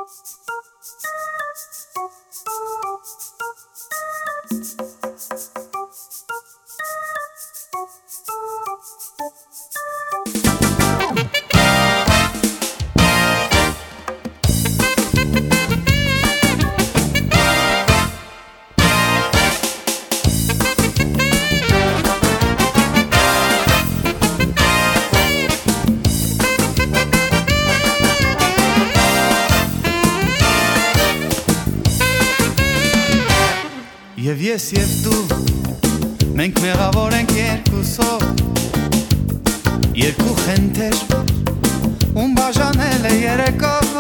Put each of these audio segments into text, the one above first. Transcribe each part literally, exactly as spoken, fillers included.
Եվ ես և դու, մենք մեղավոր ենք երկուսով, երկու խենթեր, ում բաժանել է երեկով,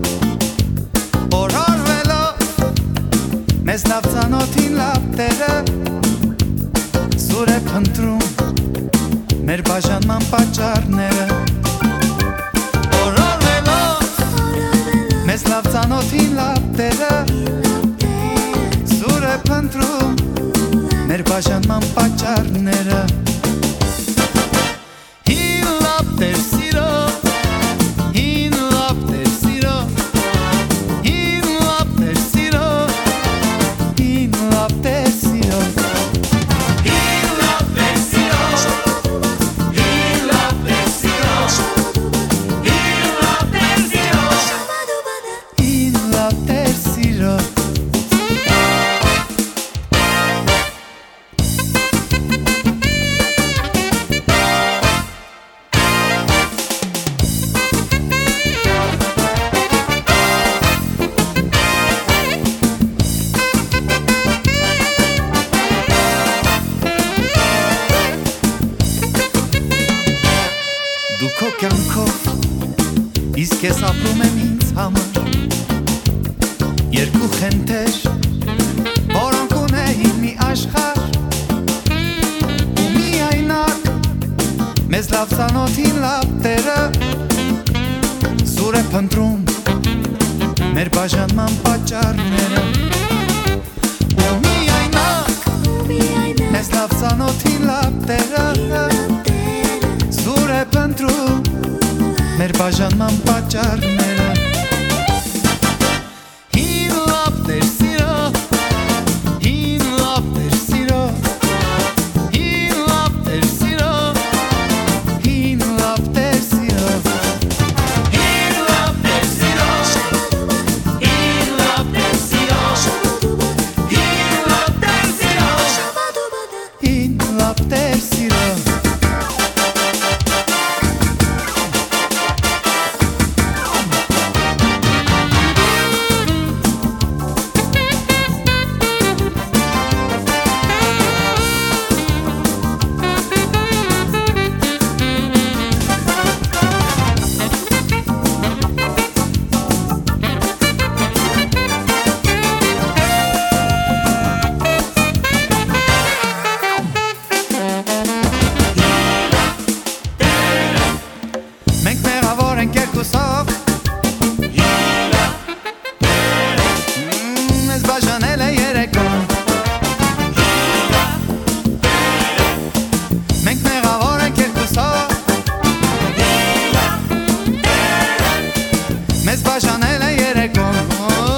օրորվելով, մեզ լավ ծանոթին լապտերը, սուր է փնտրում, մեր բաժանման պատճառները, օրորվելով, մեզ լավ ծանոթին լապտերը, սուր է փնտրում, մեր բաժանման պատճառները Հին լապտեր սիրո, հին լապտեր սիրո, հին լապտեր սիրո, հին լապտեր սիրո Հին լապտեր սիրո, հին լապտեր սիրո, հին լապտեր սիրո, հին լապտեր սիրո Դու քո կյանքով, իսկ ես ապրում եմ ինձ համար Երկու խենթեր, որոնք ունեին մի աշխարհ Ու միայնակ, մեզ լավ ծանոթին լապտերը Սուր է փնտրում, մեր բաժանման պատճառները Ու միայնակ, մեզ լավ ծանոթին լապտերը Սուր է փնտրում, մեր բաժանման պատճառները